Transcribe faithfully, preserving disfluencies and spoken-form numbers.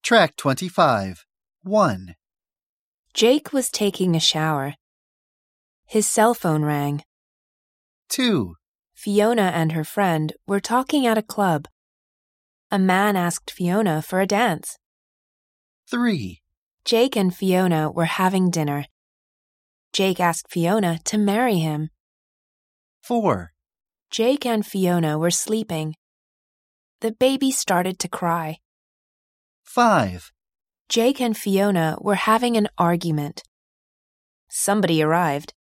Track twenty-five. one. Jake was taking a shower. His cell phone rang. two. Fiona and her friend were talking at a club. A man asked Fiona for a dance. three. Jake and Fiona were having dinner. Jake asked Fiona to marry him. four. Jake and Fiona were sleeping. The baby started to cry. five. Jake and Fiona were having an argument. Somebody arrived.